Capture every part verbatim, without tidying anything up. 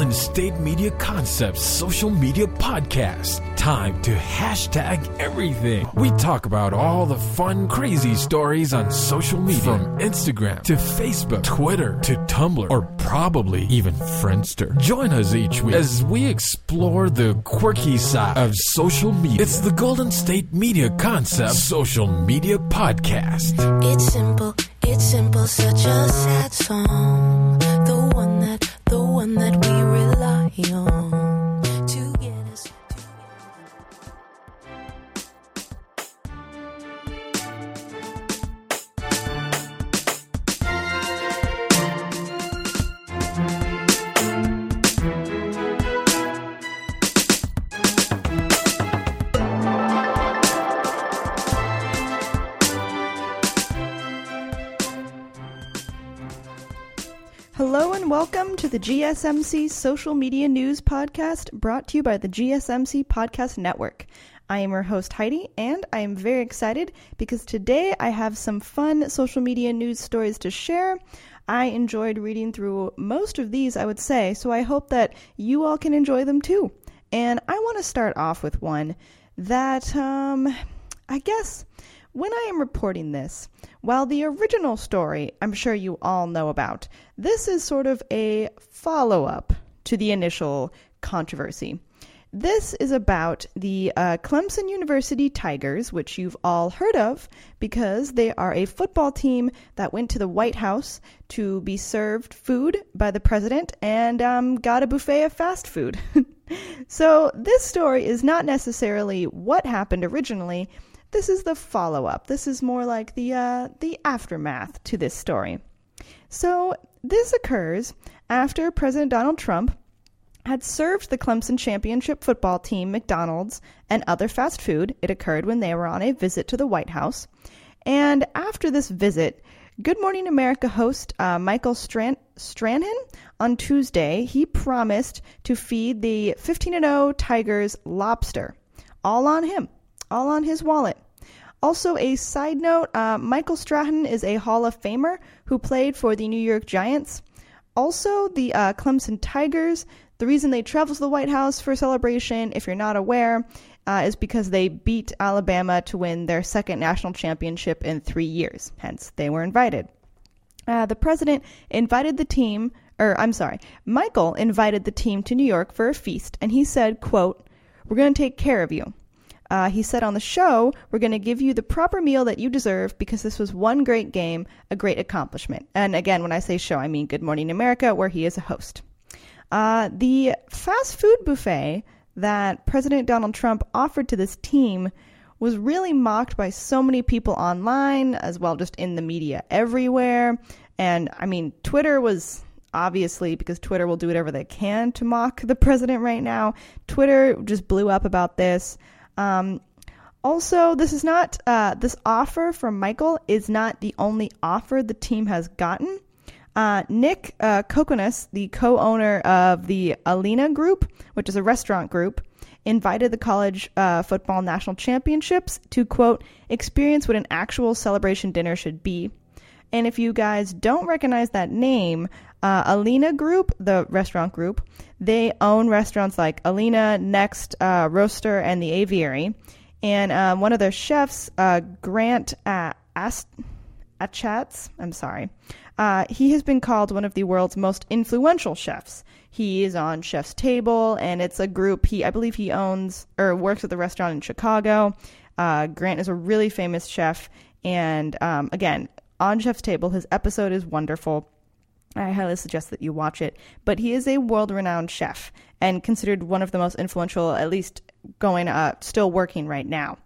Golden State Media Concepts social media podcast. Time to hashtag everything. We talk about all the fun, crazy stories on social media. From Instagram to Facebook, Twitter to Tumblr, or probably even Friendster. Join us each week as we explore the quirky side of social media. It's the Golden State Media Concepts social media podcast. It's simple, it's simple, such a sad song. The one that, the one that we rely on to get us to... Hello and welcome to the G S M C Social Media News Podcast, brought to you by the G S M C Podcast Network. I am your host Heidi, and I am very excited because today I have some fun social media news stories to share. I enjoyed reading through most of these, I would say, so I hope that you all can enjoy them too. And I want to start off with one that, um, I guess... When I am reporting this, while the original story I'm sure you all know about, this is sort of a follow-up to the initial controversy. This is about the uh, Clemson University Tigers, which you've all heard of because they are a football team that went to the White House to be served food by the president and um, got a buffet of fast food. So this story is not necessarily what happened originally. This is the follow-up. This is more like the uh, the aftermath to this story. So this occurs after President Donald Trump had served the Clemson championship football team McDonald's and other fast food. It occurred when they were on a visit to the White House. And after this visit, Good Morning America host uh, Michael Stran- Strahan on Tuesday, he promised to feed the fifteen and oh Tigers lobster. All on him. All on his wallet. Also, a side note, uh, Michael Strahan is a Hall of Famer who played for the New York Giants. Also, the uh, Clemson Tigers, the reason they travel to the White House for a celebration, if you're not aware, uh, is because they beat Alabama to win their second national championship in three years. Hence, they were invited. Uh, the president invited the team, or I'm sorry, Michael invited the team to New York for a feast, and he said, quote, "We're going to take care of you." Uh, he said on the show, "We're going to give you the proper meal that you deserve because this was one great game, a great accomplishment." And again, when I say show, I mean Good Morning America, where he is a host. Uh, the fast food buffet that President Donald Trump offered to this team was really mocked by so many people online, as well just in the media everywhere. And I mean, Twitter was... Obviously, because Twitter will do whatever they can to mock the president right now. Twitter just blew up about this. Um, also, this is not, uh, this offer from Michael is not the only offer the team has gotten. Uh, Nick uh, Kokonas, the co-owner of the Alina Group, which is a restaurant group, invited the college uh, football national championships to, quote, experience what an actual celebration dinner should be. And if you guys don't recognize that name, uh, Alina Group, the restaurant group, they own restaurants like Alina, Next, uh, Roaster, and the Aviary. And uh, one of their chefs, uh, Grant uh, Ast- Achatz, I'm sorry, uh, he has been called one of the world's most influential chefs. He is on Chef's Table, and it's a group he, I believe he owns or works at the restaurant in Chicago. Uh, Grant is a really famous chef, and um, again, on Chef's Table, his episode is wonderful. I highly suggest that you watch it. But he is a world-renowned chef and considered one of the most influential, at least going, uh, still working right now.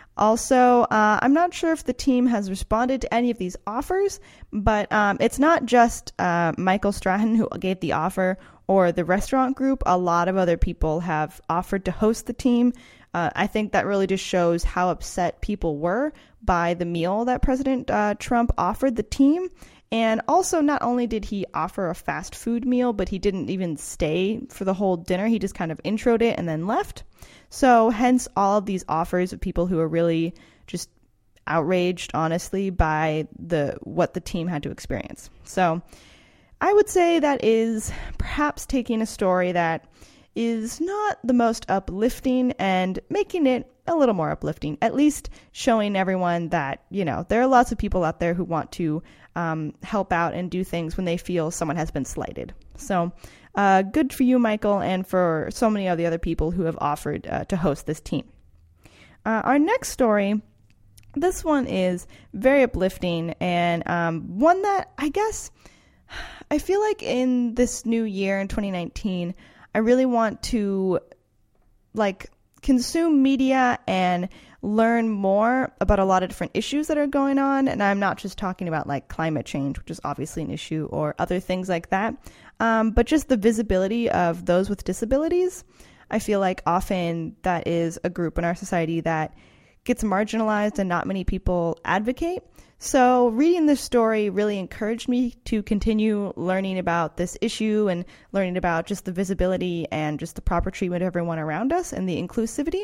Also, uh, I'm not sure if the team has responded to any of these offers, but um, it's not just uh, Michael Strahan who gave the offer or the restaurant group. A lot of other people have offered to host the team. Uh, I think that really just shows how upset people were by the meal that President uh, Trump offered the team. And also, not only did he offer a fast food meal, but he didn't even stay for the whole dinner. He just kind of introed it and then left. So hence all of these offers of people who are really just outraged, honestly, by the what the team had to experience. So I would say that is perhaps taking a story that is not the most uplifting and making it a little more uplifting, at least showing everyone that, you know, there are lots of people out there who want to um, help out and do things when they feel someone has been slighted. So uh, good for you, Michael, and for so many of the other people who have offered uh, to host this team. Uh, our next story, this one is very uplifting and um, one that I guess I feel like in this new year in twenty nineteen, I really want to like consume media and learn more about a lot of different issues that are going on. And I'm not just talking about like climate change, which is obviously an issue, or other things like that, um, but just the visibility of those with disabilities. I feel like often that is a group in our society that gets marginalized and not many people advocate. So reading this story really encouraged me to continue learning about this issue and learning about just the visibility and just the proper treatment of everyone around us and the inclusivity.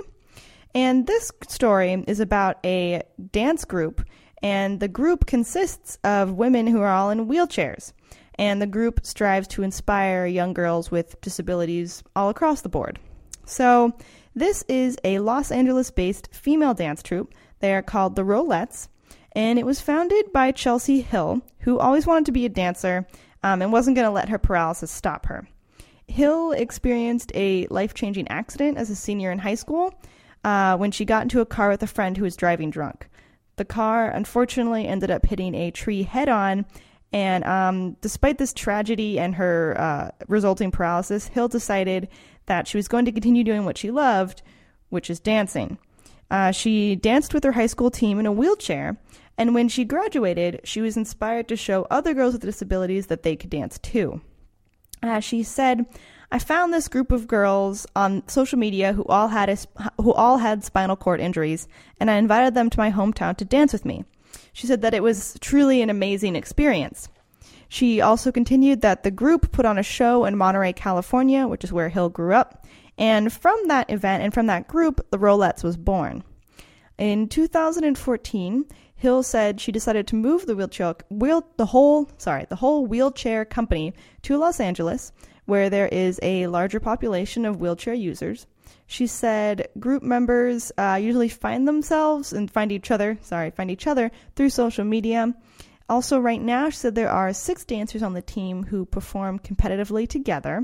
And this story is about a dance group, and the group consists of women who are all in wheelchairs. And the group strives to inspire young girls with disabilities all across the board. So this is a Los Angeles-based female dance troupe. They are called the Rolettes. And it was founded by Chelsea Hill, who always wanted to be a dancer um, and wasn't going to let her paralysis stop her. Hill experienced a life-changing accident as a senior in high school uh, when she got into a car with a friend who was driving drunk. The car, unfortunately, ended up hitting a tree head-on, and um, despite this tragedy and her uh, resulting paralysis, Hill decided that she was going to continue doing what she loved, which is dancing. Uh, she danced with her high school team in a wheelchair, and when she graduated, she was inspired to show other girls with disabilities that they could dance too. Uh, she said, "I found this group of girls on social media who all had a, who all had spinal cord injuries, and I invited them to my hometown to dance with me." She said that it was truly an amazing experience. She also continued that the group put on a show in Monterey, California, which is where Hill grew up, and from that event and from that group, the Rolettes was born. In two thousand fourteen, Hill said she decided to move the wheelchair, wheel, the whole, sorry, the whole wheelchair company to Los Angeles, where there is a larger population of wheelchair users. She said group members uh, usually find themselves and find each other, sorry, find each other through social media. Also, right now, she said there are six dancers on the team who perform competitively together.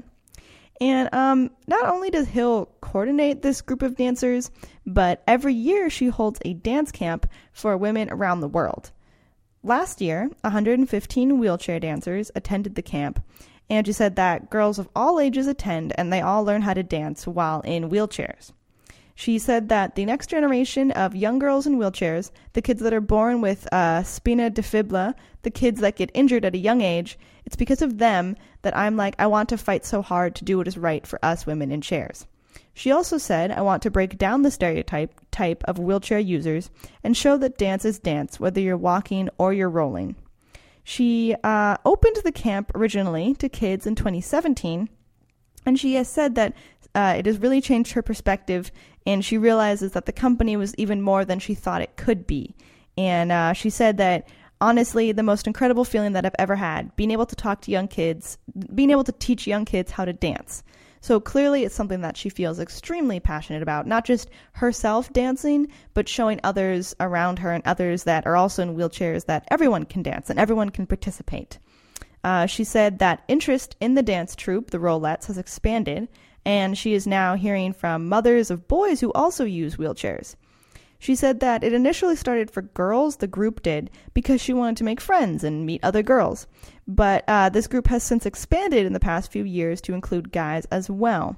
And um, not only does Hill coordinate this group of dancers, but every year she holds a dance camp for women around the world. Last year, one hundred fifteen wheelchair dancers attended the camp, and she said that girls of all ages attend and they all learn how to dance while in wheelchairs. She said that the next generation of young girls in wheelchairs, the kids that are born with uh, spina bifida, the kids that get injured at a young age, it's because of them that I'm like, I want to fight so hard to do what is right for us women in chairs. She also said, I want to break down the stereotype type of wheelchair users and show that dance is dance, whether you're walking or you're rolling. She uh, opened the camp originally to kids in twenty seventeen, and she has said that uh, it has really changed her perspective, and she realizes that the company was even more than she thought it could be. And uh, she said that, honestly, the most incredible feeling that I've ever had, being able to talk to young kids, being able to teach young kids how to dance. So clearly it's something that she feels extremely passionate about, not just herself dancing, but showing others around her and others that are also in wheelchairs that everyone can dance and everyone can participate. Uh, she said that interest in the dance troupe, the Rolettes, has expanded, and she is now hearing from mothers of boys who also use wheelchairs. She said that it initially started for girls, the group did, because she wanted to make friends and meet other girls. But uh, this group has since expanded in the past few years to include guys as well.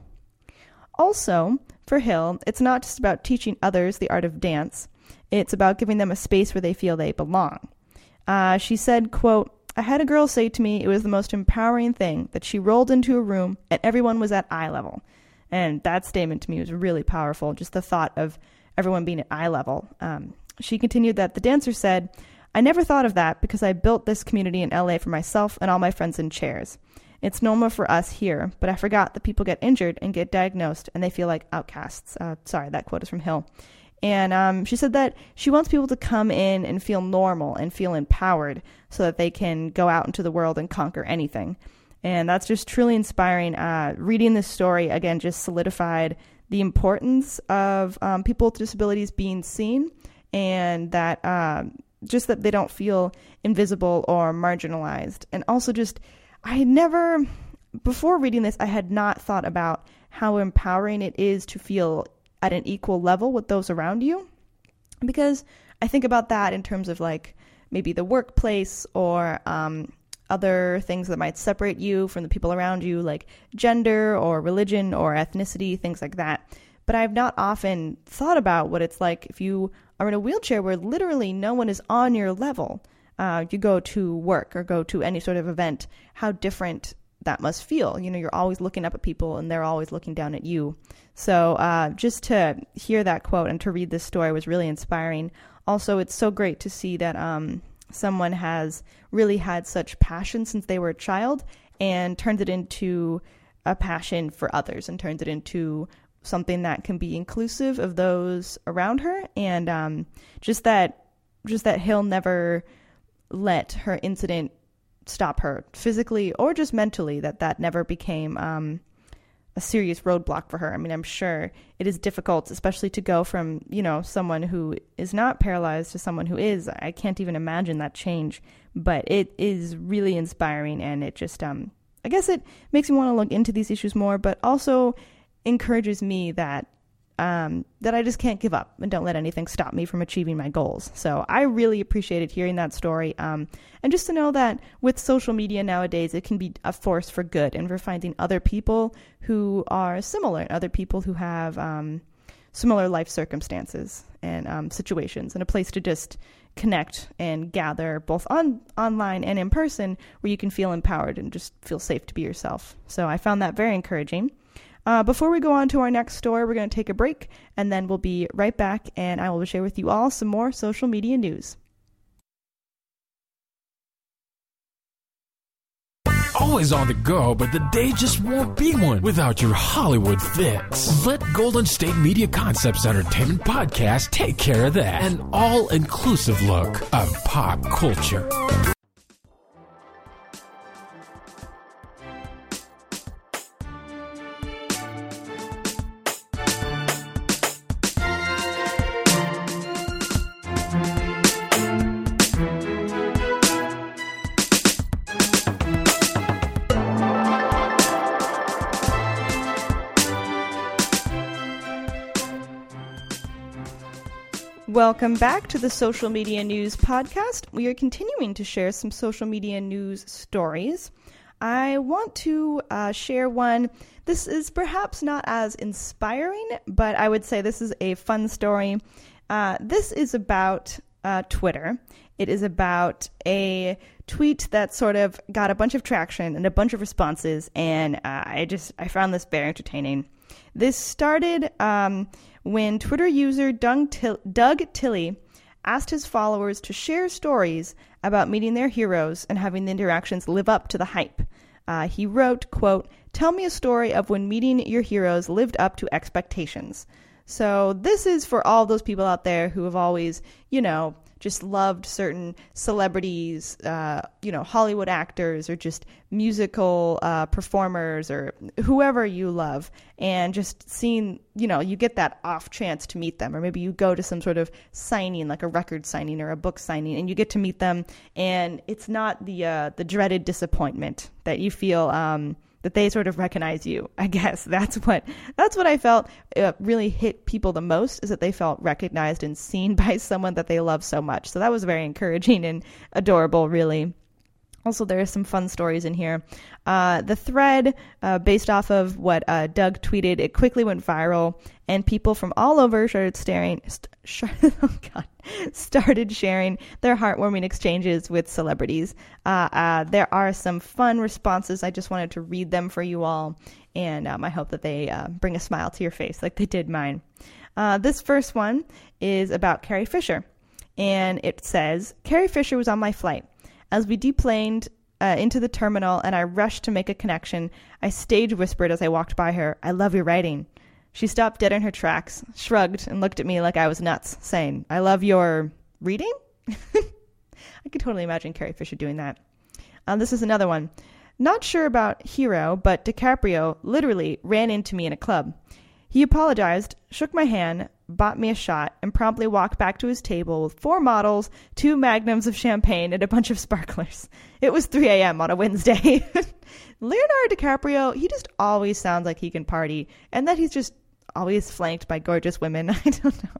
Also, for Hill, it's not just about teaching others the art of dance. It's about giving them a space where they feel they belong. Uh, she said, quote, I had a girl say to me it was the most empowering thing, that she rolled into a room and everyone was at eye level. And that statement to me was really powerful, just the thought of everyone being at eye level. Um, she continued that the dancer said, I never thought of that because I built this community in L A for myself and all my friends in chairs. It's normal for us here, but I forgot that people get injured and get diagnosed and they feel like outcasts. Uh, sorry, that quote is from Hill. And um, she said that she wants people to come in and feel normal and feel empowered so that they can go out into the world and conquer anything. And that's just truly inspiring. Uh, reading this story, again, just solidified the importance of um, people with disabilities being seen, and that uh, just that they don't feel invisible or marginalized. And also just, I had never, before reading this, I had not thought about how empowering it is to feel at an equal level with those around you. Because I think about that in terms of like maybe the workplace or um, other things that might separate you from the people around you, like gender or religion or ethnicity, things like that. But I've not often thought about what it's like if you are in a wheelchair where literally no one is on your level. Uh, you go to work or go to any sort of event, how different that must feel. You know, you're always looking up at people and they're always looking down at you. So uh, just to hear that quote and to read this story was really inspiring. Also, it's so great to see that um, someone has really had such passion since they were a child and turns it into a passion for others and turns it into something that can be inclusive of those around her. And um, just that, just that he'll never let her incident stop her physically or just mentally, that that never became um, a serious roadblock for her. I mean, I'm sure it is difficult, especially to go from, you know, someone who is not paralyzed to someone who is. I can't even imagine that change, but it is really inspiring. And it just, um, I guess it makes me want to look into these issues more, but also encourages me that Um, that I just can't give up and don't let anything stop me from achieving my goals. So I really appreciated hearing that story. Um, and just to know that with social media nowadays, it can be a force for good and for finding other people who are similar, other people who have um, similar life circumstances and um, situations, and a place to just connect and gather both on online and in person where you can feel empowered and just feel safe to be yourself. So I found that very encouraging. Uh, before we go on to our next story, we're going to take a break, and then we'll be right back, and I will share with you all some more social media news. Always on the go, but the day just won't be one without your Hollywood fix. Let Golden State Media Concepts Entertainment Podcast take care of that. An all-inclusive look of pop culture. Welcome back to the Social Media News Podcast. We are continuing to share some social media news stories. I want to uh, share one. This is perhaps not as inspiring, but I would say this is a fun story. Uh, this is about uh, Twitter. It is about a tweet that sort of got a bunch of traction and a bunch of responses, and uh, I just I found this very entertaining. This started um, when Twitter user Doug, Till- Doug Tilley asked his followers to share stories about meeting their heroes and having the interactions live up to the hype. Uh, he wrote, quote, "Tell me a story of when meeting your heroes lived up to expectations." So this is for all those people out there who have always, you know, just loved certain celebrities, uh, you know, Hollywood actors or just musical uh, performers or whoever you love, and just seeing, you know, you get that off chance to meet them, or maybe you go to some sort of signing, like a record signing or a book signing, and you get to meet them, and it's not the uh, the dreaded disappointment that you feel um, that they sort of recognize you. I guess that's what that's what I felt uh, really hit people the most, is that they felt recognized and seen by someone that they love so much. So that was very encouraging and adorable, really. Also, there are some fun stories in here. Uh, the thread, uh, based off of what uh, Doug tweeted, it quickly went viral, and people from all over started staring. St- sh- oh God, started sharing their heartwarming exchanges with celebrities. Uh, uh, there are some fun responses. I just wanted to read them for you all, and um, I hope that they uh, bring a smile to your face like they did mine. Uh, this first one is about Carrie Fisher, and it says, "Carrie Fisher was on my flight. As we deplaned uh, into the terminal and I rushed to make a connection, I stage whispered as I walked by her, 'I love your writing.' She stopped dead in her tracks, shrugged, and looked at me like I was nuts, saying, I love your reading? I could totally imagine Carrie Fisher doing that. Um, this is another one. Not sure about Hero, but DiCaprio literally ran into me in a club. He apologized, shook my hand, bought me a shot, and promptly walked back to his table with four models, two magnums of champagne, and a bunch of sparklers. It was three a.m. on a Wednesday. Leonardo DiCaprio, he just always sounds like he can party, and that he's just always flanked by gorgeous women. I don't know.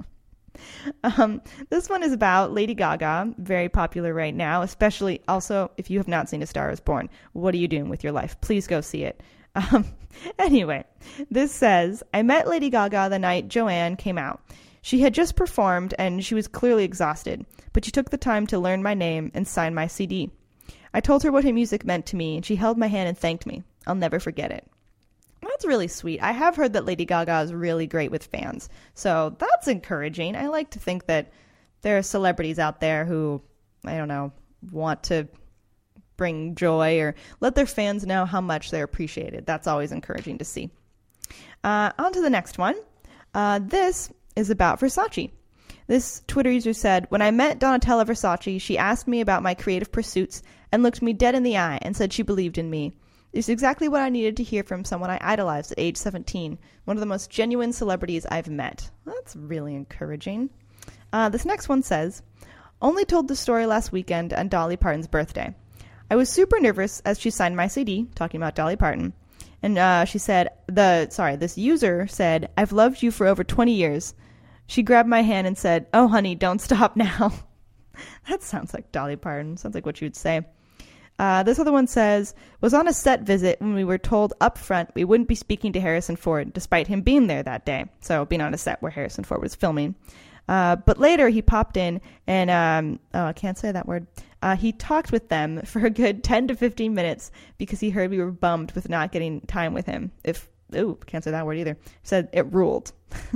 Um, this one is about Lady Gaga, very popular right now, especially also if you have not seen A Star Is Born. What are you doing with your life? Please go see it. Um, anyway, this says, I met Lady Gaga the night Joanne came out. She had just performed and she was clearly exhausted, but she took the time to learn my name and sign my C D. I told her what her music meant to me and she held my hand and thanked me. I'll never forget it. That's really sweet. I have heard that Lady Gaga is really great with fans, so that's encouraging. I like to think that there are celebrities out there who, I don't know, want to bring joy or let their fans know how much they're appreciated. That's always encouraging to see. Uh, on to the next one. Uh, this is about Versace. This Twitter user said, when I met Donatella Versace, she asked me about my creative pursuits and looked me dead in the eye and said she believed in me. It's exactly what I needed to hear from someone I idolized at age seventeen, one of the most genuine celebrities I've met. That's really encouraging. Uh, this next one says, only told the story last weekend on Dolly Parton's birthday. I was super nervous as she signed my C D, talking about Dolly Parton. And uh, she said, the sorry, this user said, I've loved you for over twenty years. She grabbed my hand and said, oh, honey, don't stop now. That sounds like Dolly Parton. Sounds like what you would say. Uh, this other one says, was on a set visit when we were told up front we wouldn't be speaking to Harrison Ford, despite him being there that day. So being on a set where Harrison Ford was filming. Uh, but later he popped in and, um, oh, I can't say that word. Uh, he talked with them for a good ten to fifteen minutes because he heard we were bummed with not getting time with him. If, ooh, can't say that word either. Said it ruled.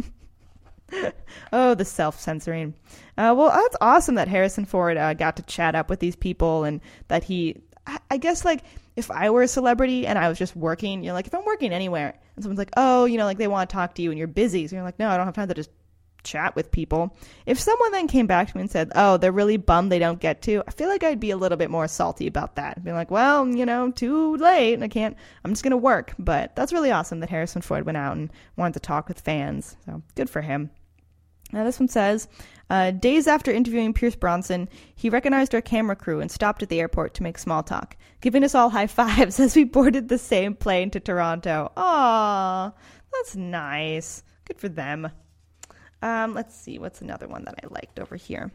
Oh, the self-censoring. Uh, well, that's awesome that Harrison Ford uh, got to chat up with these people and that he, I, I guess, like, if I were a celebrity and I was just working, you're like, if I'm working anywhere and someone's like, oh, you know, like they want to talk to you and you're busy. So you're like, no, I don't have time to just chat with people. If someone then came back to me and said, oh, they're really bummed they don't get to, I feel like I'd be a little bit more salty about that. I'd be like, well, you know, too late and I can't, I'm just going to work. But that's really awesome that Harrison Ford went out and wanted to talk with fans. So good for him. Now this one says, uh, days after interviewing Pierce Bronson, he recognized our camera crew and stopped at the airport to make small talk, giving us all high fives as we boarded the same plane to Toronto. Aw, that's nice. Good for them. Um, let's see, what's another one that I liked over here?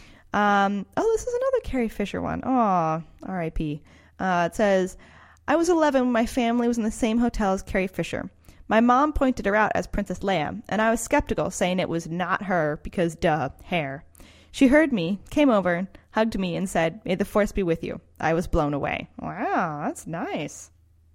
Um, oh, this is another Carrie Fisher one. Aw, R I P. Uh, it says, I was eleven when my family was in the same hotel as Carrie Fisher. My mom pointed her out as Princess Leia, and I was skeptical, saying it was not her because, duh, hair. She heard me, came over, hugged me, and said, may the force be with you. I was blown away. Wow, that's nice.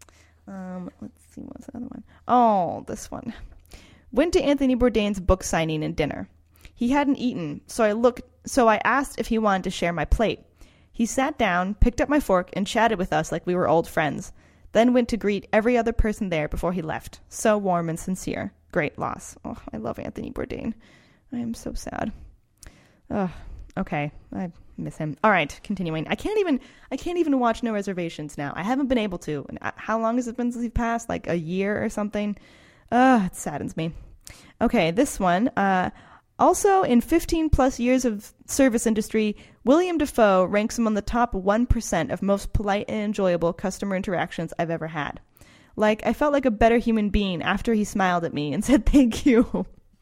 Um, let's see, what's the other one? Oh, this one. Went to Anthony Bourdain's book signing and dinner. He hadn't eaten, so I looked, so I asked if he wanted to share my plate. He sat down, picked up my fork, and chatted with us like we were old friends. Then went to greet every other person there before he left. So warm and sincere. Great loss. Oh, I love Anthony Bourdain. I am so sad. Oh, okay. I miss him. All right, continuing. I can't even I can't even watch No Reservations now. I haven't been able to. And how long has it been since he passed? Like a year or something? Uh, it saddens me. Okay, this one. Uh, also, in fifteen plus years of service industry, William Dafoe ranks among the top one percent of most polite and enjoyable customer interactions I've ever had. Like, I felt like a better human being after he smiled at me and said thank you.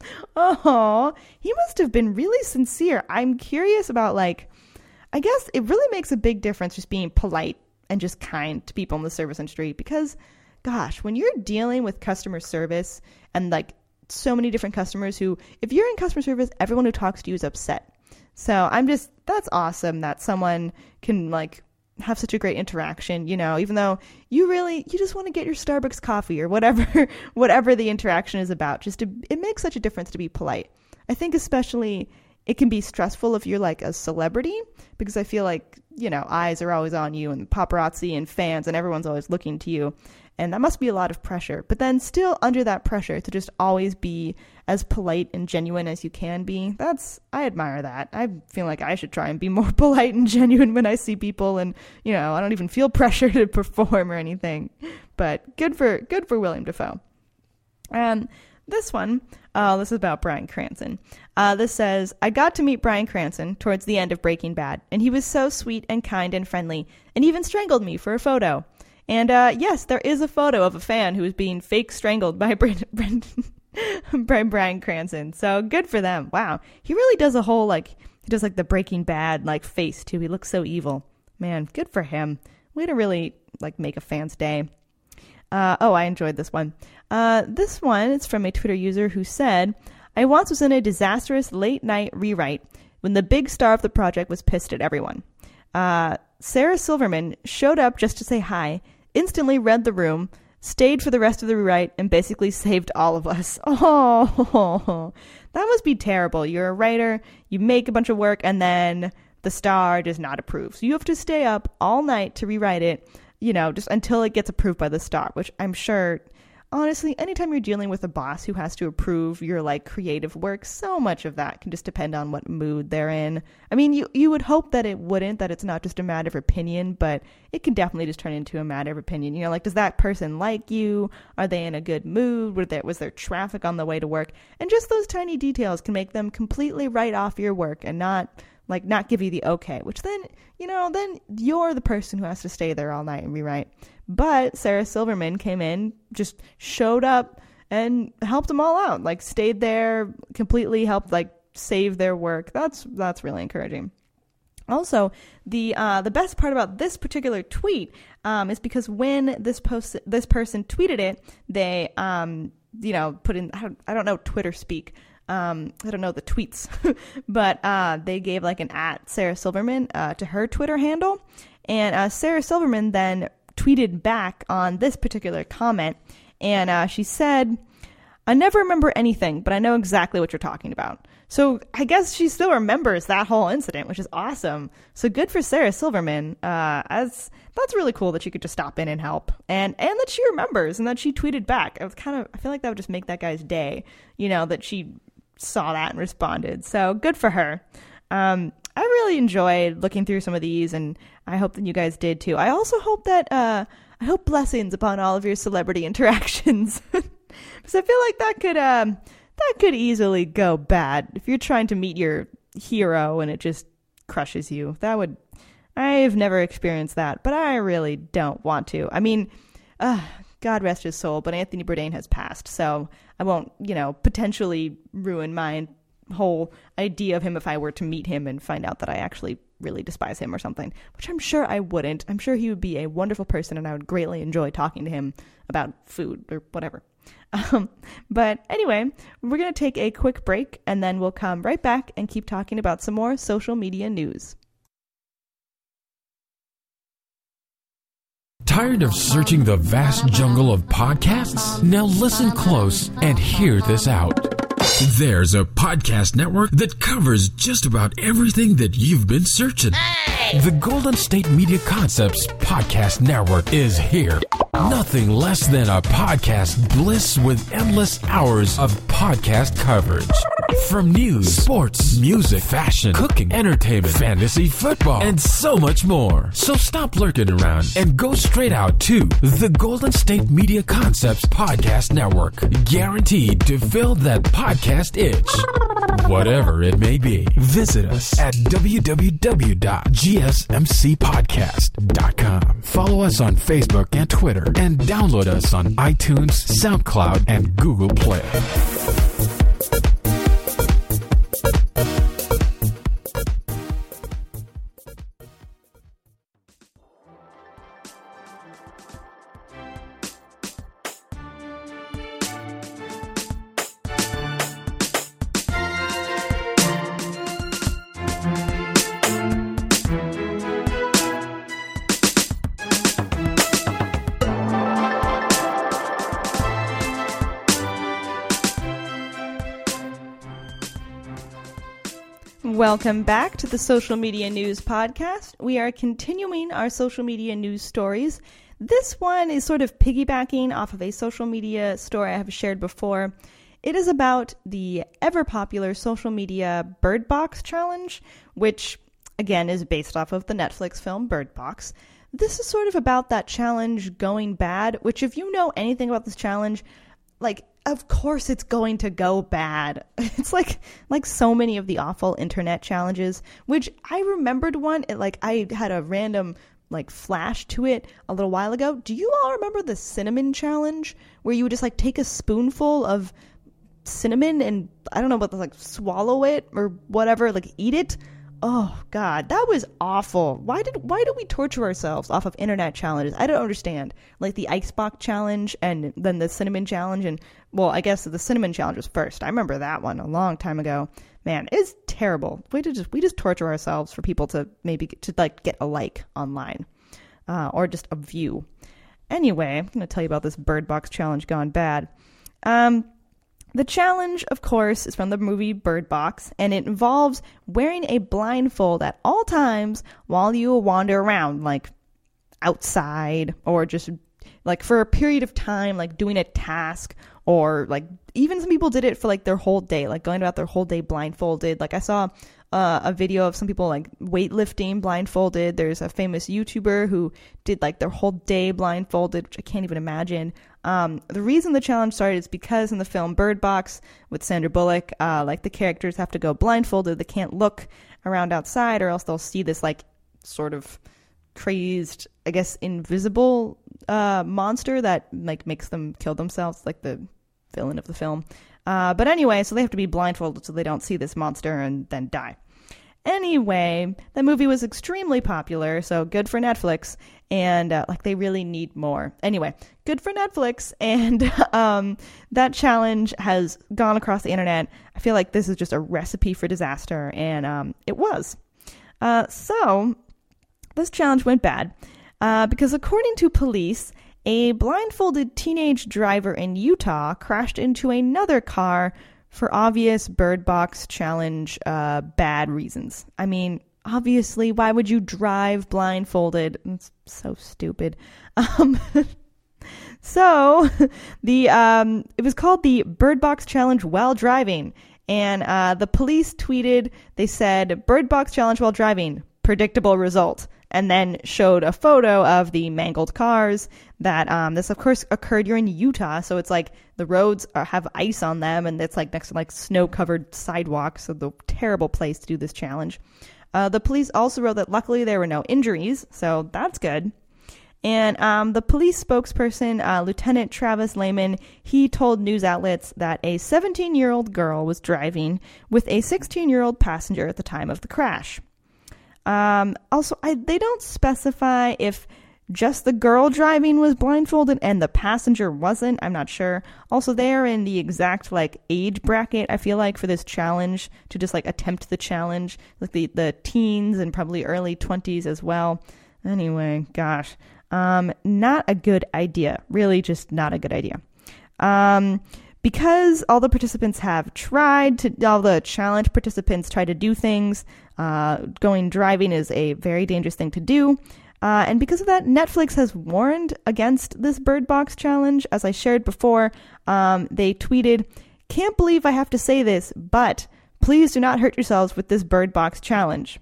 Oh, he must have been really sincere. I'm curious about, like, I guess it really makes a big difference just being polite and just kind to people in the service industry because, gosh, when you're dealing with customer service and, like, so many different customers who, if you're in customer service, everyone who talks to you is upset. So I'm just, that's awesome that someone can like have such a great interaction, you know, even though you really, you just want to get your Starbucks coffee or whatever, whatever the interaction is about. Just to, it makes such a difference to be polite. I think especially it can be stressful if you're like a celebrity because I feel like, you know, eyes are always on you and paparazzi and fans and everyone's always looking to you. And that must be a lot of pressure. But then still under that pressure to just always be as polite and genuine as you can be, that's, I admire that. I feel like I should try and be more polite and genuine when I see people, and, you know, I don't even feel pressure to perform or anything. But good for, good for William Dafoe. And this one, uh, this is about Bryan Cranston. Uh, this says, I got to meet Bryan Cranston towards the end of Breaking Bad, and he was so sweet and kind and friendly, and even strangled me for a photo. And uh, yes, there is a photo of a fan who is being fake strangled by Brent, Brent, by Bryan Cranston. So good for them. Wow, he really does a whole, like, he does like the Breaking Bad like face too. He looks so evil. Man, good for him. Way to really like make a fan's day. Uh, oh, I enjoyed this one. Uh, this one is from a Twitter user who said, I once was in a disastrous late night rewrite when the big star of the project was pissed at everyone. Uh, Sarah Silverman showed up just to say hi, instantly read the room, stayed for the rest of the rewrite, and basically saved all of us. Oh, that must be terrible. You're a writer, you make a bunch of work, and then the star does not approve. So you have to stay up all night to rewrite it, you know, just until it gets approved by the star, which I'm sure, honestly, anytime you're dealing with a boss who has to approve your, like, creative work, so much of that can just depend on what mood they're in. I mean, you, you would hope that it wouldn't, that it's not just a matter of opinion, but it can definitely just turn into a matter of opinion. You know, like, does that person like you? Are they in a good mood? Was there, was there traffic on the way to work? And just those tiny details can make them completely write off your work and not... like not give you the okay, which then, you know, then you're the person who has to stay there all night and rewrite. But Sarah Silverman came in, just showed up and helped them all out, like stayed there, completely helped like save their work. That's, that's really encouraging. Also, the uh, the best part about this particular tweet um, is because when this post this person tweeted it, they um, you know put in I don't, I don't know Twitter speak. Um, I don't know the tweets, but uh, they gave like an at Sarah Silverman uh, to her Twitter handle. And uh, Sarah Silverman then tweeted back on this particular comment. And uh, she said, I never remember anything, but I know exactly what you're talking about. So I guess she still remembers that whole incident, which is awesome. So good for Sarah Silverman. Uh, as that's really cool that she could just stop in and help, and and that she remembers and that she tweeted back. I was kind of I feel like that would just make that guy's day, you know, that she saw that and responded. So good for her. Um, I really enjoyed looking through some of these, and I hope that you guys did too. I also hope that uh, I hope blessings upon all of your celebrity interactions, because I feel like that could um, that could easily go bad if you're trying to meet your hero and it just crushes you. That would I've never experienced that, but I really don't want to. I mean, uh, God rest his soul, but Anthony Bourdain has passed, so I won't, you know, potentially ruin my whole idea of him if I were to meet him and find out that I actually really despise him or something, which I'm sure I wouldn't. I'm sure he would be a wonderful person, and I would greatly enjoy talking to him about food or whatever. Um, but anyway, we're going to take a quick break, and then we'll come right back and keep talking about some more social media news. Tired of searching the vast jungle of podcasts? Now listen close and hear this out. There's a podcast network that covers just about everything that you've been searching. Hey! The Golden State Media Concepts Podcast Network is here. Nothing less than a podcast bliss with endless hours of podcast coverage. From news, sports, music, fashion, cooking, entertainment, fantasy, football, and so much more. So stop lurking around and go straight out to the Golden State Media Concepts Podcast Network. Guaranteed to fill that podcast itch. Whatever it may be. Visit us at w w w dot g s m c podcast dot com. Follow us on Facebook and Twitter, and download us on iTunes, SoundCloud, and Google Play. Welcome back to the Social Media News Podcast. We are continuing our social media news stories. This one is sort of piggybacking off of a social media story I have shared before. It is about the ever-popular social media Bird Box Challenge, which, again, is based off of the Netflix film Bird Box. This is sort of about that challenge going bad, which if you know anything about this challenge, like, of course it's going to go bad. It's like like so many of the awful internet challenges, which I remembered one, it, like I had a random like flash to it a little while ago. Do you all remember the cinnamon challenge where you would just like take a spoonful of cinnamon and I don't know about like swallow it or whatever, like eat it? Oh God, that was awful. Why did why do we torture ourselves off of internet challenges? I don't understand. Like the Icebox challenge and then the cinnamon challenge, and well, I guess the cinnamon challenge was first. I remember that one a long time ago. Man, it's terrible. We just we just torture ourselves for people to maybe to like get a like online, uh, or just a view. Anyway, I'm gonna tell you about this Bird Box challenge gone bad. Um. The challenge, of course, is from the movie Bird Box, and it involves wearing a blindfold at all times while you wander around, like outside, or just like for a period of time, like doing a task, or like even some people did it for like their whole day, like going about their whole day blindfolded. Like I saw uh, a video of some people like weightlifting blindfolded. There's a famous YouTuber who did like their whole day blindfolded, which I can't even imagine. Um, the reason the challenge started is because in the film Bird Box with Sandra Bullock, uh, like the characters have to go blindfolded. They can't look around outside or else they'll see this like sort of crazed, I guess, invisible uh, monster that like makes them kill themselves, like the villain of the film. Uh, but anyway, so they have to be blindfolded so they don't see this monster and then die. Anyway, the movie was extremely popular, so good for Netflix, and uh, like they really need more. Anyway, good for Netflix, and um, that challenge has gone across the internet. I feel like this is just a recipe for disaster, and um, it was. Uh, so, this challenge went bad, uh, because according to police, a blindfolded teenage driver in Utah crashed into another car for obvious Bird Box challenge uh, bad reasons. I mean, obviously, why would you drive blindfolded? It's so stupid. Um, so, the um, it was called the Bird Box Challenge while driving. And uh, the police tweeted, they said, Bird Box Challenge while driving, predictable result. And then showed a photo of the mangled cars that um, this, of course, occurred. You're in Utah, so it's like the roads are, have ice on them, and it's like next to like snow-covered sidewalks, so the terrible place to do this challenge. Uh, the police also wrote that luckily there were no injuries, so that's good. And um, the police spokesperson, uh, Lieutenant Travis Lehman, he told news outlets that a seventeen-year-old girl was driving with a sixteen-year-old passenger at the time of the crash. Um, also, I, they don't specify if just the girl driving was blindfolded and the passenger wasn't. I'm not sure. Also, they are in the exact like age bracket, I feel like, for this challenge to just like attempt the challenge, like the, the teens and probably early twenties as well. Anyway, gosh, um, not a good idea. Really, just not a good idea. Um, Because all the participants have tried to, all the challenge participants try to do things, uh, going driving is a very dangerous thing to do. Uh, and because of that, Netflix has warned against this Bird Box challenge. As I shared before, um, they tweeted, "Can't believe I have to say this, but please do not hurt yourselves with this Bird Box challenge."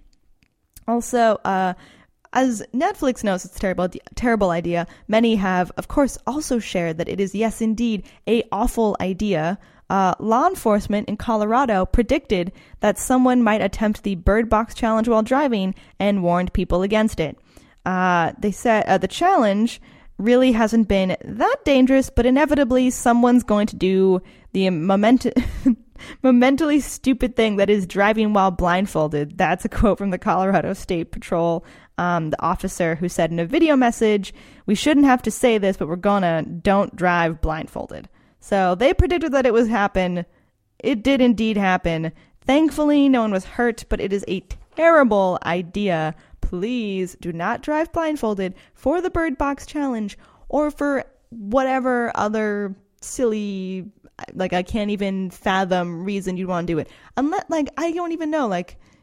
Also, uh, as Netflix knows it's a terrible, terrible idea, many have, of course, also shared that it is, yes, indeed, a awful idea. Uh, law enforcement in Colorado predicted that someone might attempt the Bird Box challenge while driving and warned people against it. Uh, they said uh, the challenge really hasn't been that dangerous, but inevitably someone's going to do the moment- momentally stupid thing that is driving while blindfolded. That's a quote from the Colorado State Patrol. Um, the officer who said in a video message, "We shouldn't have to say this, but we're gonna, don't drive blindfolded." So they predicted that it would happen. It did indeed happen. Thankfully, no one was hurt, but it is a terrible idea. Please do not drive blindfolded for the Bird Box challenge or for whatever other silly, like I can't even fathom reason you'd want to do it. Unless, like, I don't even know, like,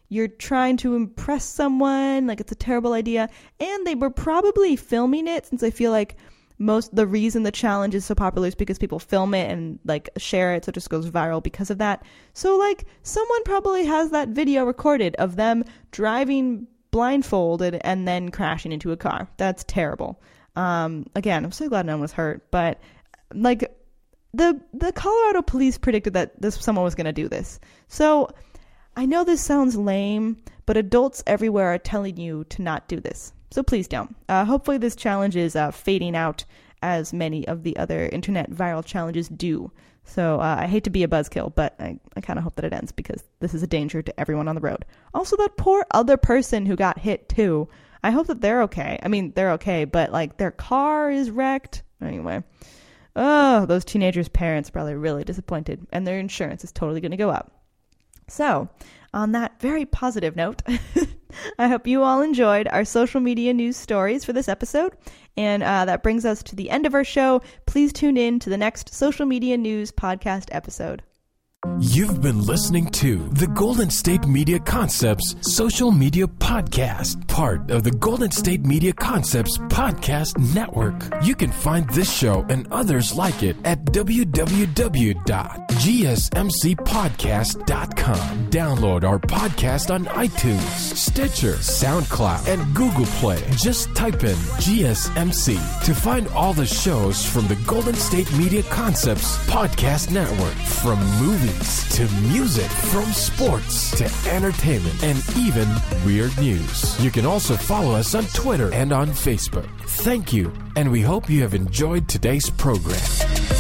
you're trying to impress someone, like it's a terrible idea. And they were probably filming it, since I feel like most the reason the challenge is so popular is because people film it and like share it, so it just goes viral because of that. So like someone probably has that video recorded of them driving blindfolded and then crashing into a car. That's terrible. Um, again, I'm so glad no one was hurt, but like the the Colorado police predicted that this someone was going to do this. So I know this sounds lame, but adults everywhere are telling you to not do this. So please don't. Uh, hopefully this challenge is uh, fading out as many of the other internet viral challenges do. So uh, I hate to be a buzzkill, but I, I kind of hope that it ends, because this is a danger to everyone on the road. Also, that poor other person who got hit too. I hope that they're okay. I mean, they're okay, but like their car is wrecked. Anyway. Oh, those teenagers' parents are probably really disappointed, and their insurance is totally going to go up. So, on that very positive note, I hope you all enjoyed our social media news stories for this episode. And uh, that brings us to the end of our show. Please tune in to the next social media news podcast episode. You've been listening to the Golden State Media Concepts Social Media Podcast, part of the Golden State Media Concepts Podcast Network. You can find this show and others like it at w w w dot g s m c podcast dot com. Download our podcast on iTunes, Stitcher, SoundCloud, and Google Play. Just type in G S M C to find all the shows from the Golden State Media Concepts Podcast Network, from movies to music, from sports to entertainment, and even weird news. You can also follow us on Twitter and on Facebook. Thank you, and we hope you have enjoyed today's program.